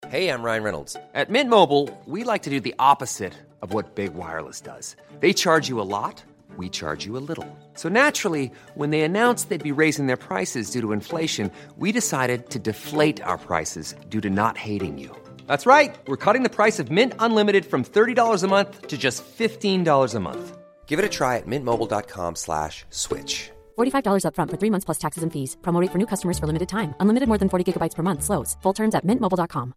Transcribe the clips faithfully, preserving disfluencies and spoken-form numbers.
Hey, I'm Ryan Reynolds. At Mint Mobile, we like to do the opposite of what Big Wireless does. They charge you a lot, we charge you a little. So naturally, when they announced they'd be raising their prices due to inflation, we decided to deflate our prices due to not hating you. That's right. We're cutting the price of Mint Unlimited from thirty dollars a month to just fifteen dollars a month. Give it a try at mintmobile.com slash switch. forty-five dollars up front for three months plus taxes and fees. Promo rate for new customers for limited time. Unlimited more than forty gigabytes per month. Slows full terms at mint mobile dot com.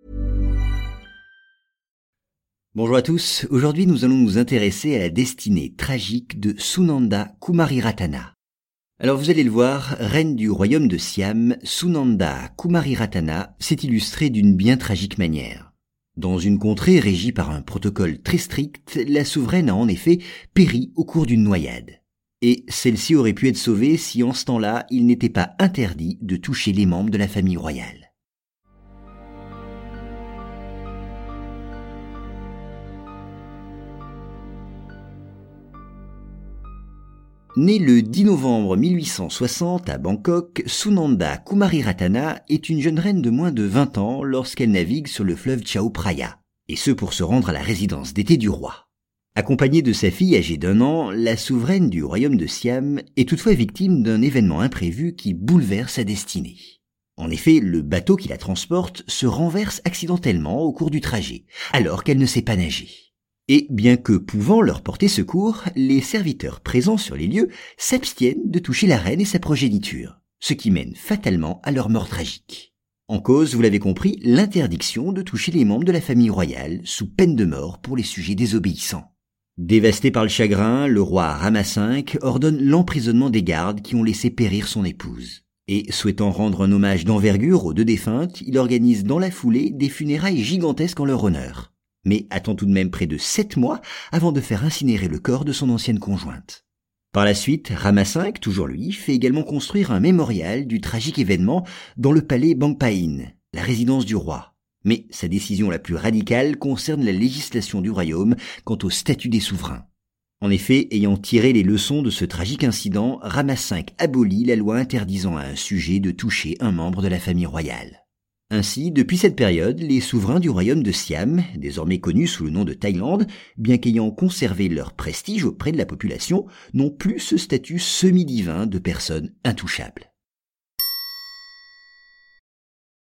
Bonjour à tous, aujourd'hui nous allons nous intéresser à la destinée tragique de Sunanda Kumariratana. Alors vous allez le voir, reine du royaume de Siam, Sunanda Kumariratana s'est illustrée d'une bien tragique manière. Dans une contrée régie par un protocole très strict, la souveraine a en effet péri au cours d'une noyade. Et celle-ci aurait pu être sauvée si en ce temps-là il n'était pas interdit de toucher les membres de la famille royale. Née le dix novembre mille huit cent soixante à Bangkok, Sunanda Kumariratana est une jeune reine de moins de vingt ans lorsqu'elle navigue sur le fleuve Chao Phraya, et ce pour se rendre à la résidence d'été du roi. Accompagnée de sa fille âgée d'un an, la souveraine du royaume de Siam est toutefois victime d'un événement imprévu qui bouleverse sa destinée. En effet, le bateau qui la transporte se renverse accidentellement au cours du trajet, alors qu'elle ne sait pas nager. Et bien que pouvant leur porter secours, les serviteurs présents sur les lieux s'abstiennent de toucher la reine et sa progéniture, ce qui mène fatalement à leur mort tragique. En cause, vous l'avez compris, l'interdiction de toucher les membres de la famille royale, sous peine de mort pour les sujets désobéissants. Dévasté par le chagrin, le roi Rama cinq ordonne l'emprisonnement des gardes qui ont laissé périr son épouse. Et souhaitant rendre un hommage d'envergure aux deux défuntes, il organise dans la foulée des funérailles gigantesques en leur honneur. Mais attend tout de même près de sept mois avant de faire incinérer le corps de son ancienne conjointe. Par la suite, Rama cinq, toujours lui, fait également construire un mémorial du tragique événement dans le palais Bangpain, la résidence du roi. Mais sa décision la plus radicale concerne la législation du royaume quant au statut des souverains. En effet, ayant tiré les leçons de ce tragique incident, Rama cinq abolit la loi interdisant à un sujet de toucher un membre de la famille royale. Ainsi, depuis cette période, les souverains du royaume de Siam, désormais connus sous le nom de Thaïlande, bien qu'ayant conservé leur prestige auprès de la population, n'ont plus ce statut semi-divin de personnes intouchables.